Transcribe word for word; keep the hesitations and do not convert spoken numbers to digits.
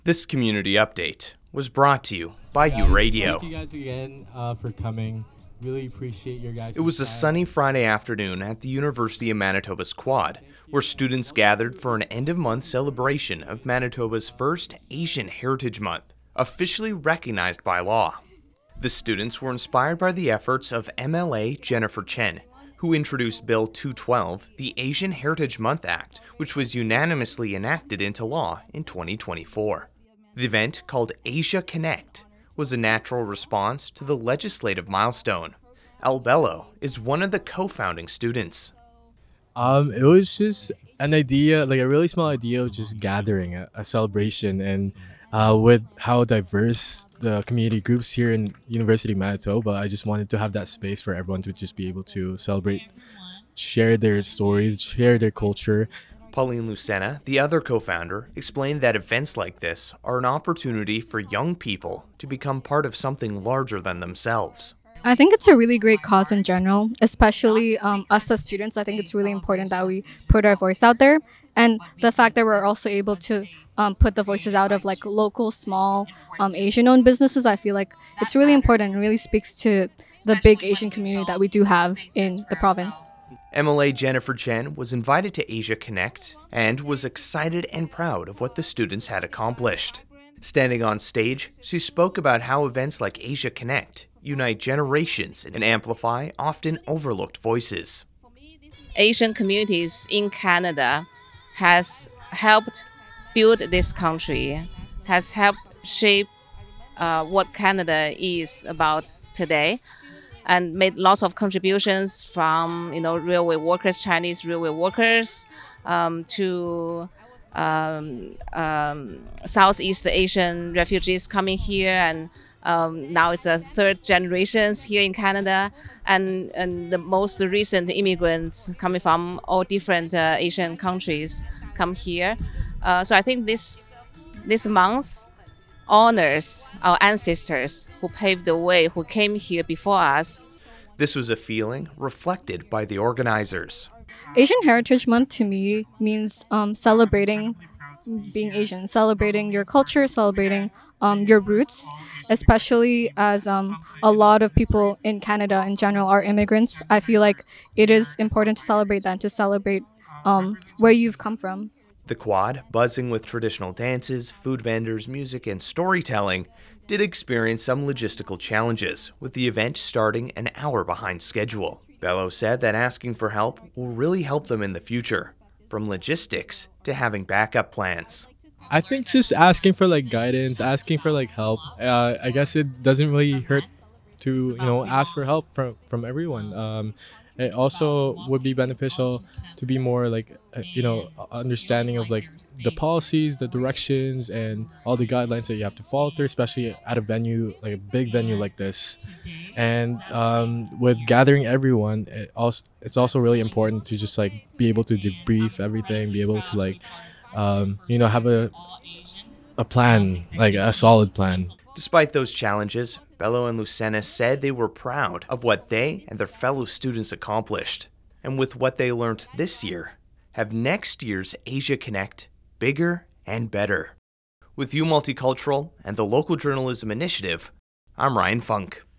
This community update was brought to you by Guys, U Radio. Thank you guys again uh, for coming. Really appreciate your guys. It was a sunny Friday afternoon at the University of Manitoba's Quad, where students gathered for an end-of-month celebration of Manitoba's first Asian Heritage Month, officially recognized by law. The students were inspired by the efforts of M L A Jennifer Chen, who introduced Bill two twelve, the Asian Heritage Month Act, which was unanimously enacted into law in twenty twenty-four. The event, called Asia Connect, was a natural response to the legislative milestone. Al Bello is one of the co-founding students. Um, it was just an idea, like a really small idea of just gathering a, a celebration, and uh, with how diverse the community groups here in University of Manitoba, I just wanted to have that space for everyone to just be able to celebrate, share their stories, share their culture. Pauline Lucena, the other co-founder, explained that events like this are an opportunity for young people to become part of something larger than themselves. I think it's a really great cause in general, especially um, us as students. I think it's really important that we put our voice out there, and the fact that we're also able to um, put the voices out of like local, small um, Asian-owned businesses. I feel like it's really important and really speaks to the big Asian community that we do have in the province. M L A Jennifer Chen was invited to Asia Connect and was excited and proud of what the students had accomplished. Standing on stage, she spoke about how events like Asia Connect unite generations and amplify often overlooked voices. Asian communities in Canada has helped build this country, has helped shape uh, what Canada is about today, and made lots of contributions from, you know, railway workers, Chinese railway workers, um, to um, um, Southeast Asian refugees coming here, and um, now it's a third generations here in Canada, and, and the most recent immigrants coming from all different uh, Asian countries come here. Uh, so I think this this month honors our ancestors who paved the way, who came here before us. This was a feeling reflected by the organizers. Asian Heritage Month to me means um, celebrating being Asian, celebrating your culture, celebrating um, your roots, especially as um, a lot of people in Canada in general are immigrants. I feel like it is important to celebrate that, to celebrate um, where you've come from. The Quad, buzzing with traditional dances, food vendors, music, and storytelling, did experience some logistical challenges, with the event starting an hour behind schedule. Bello said that asking for help will really help them in the future, from logistics to having backup plans. I think just asking for like guidance, asking for like help. Uh, I guess it doesn't really hurt to, you know, ask for help from from everyone. Um, it also would be beneficial to be more like, uh, you know, understanding of like the policies, the directions, and all the guidelines that you have to follow through, especially at a venue, like a big venue like this. And um, with gathering everyone, it also it's also really important to just like be able to debrief everything, be able to like, um, you know, have a a plan, like a solid plan. Despite those challenges, Bello and Lucena said they were proud of what they and their fellow students accomplished, and with what they learned this year, have next year's Asia Connect bigger and better. With U Multicultural and the Local Journalism Initiative, I'm Ryan Funk.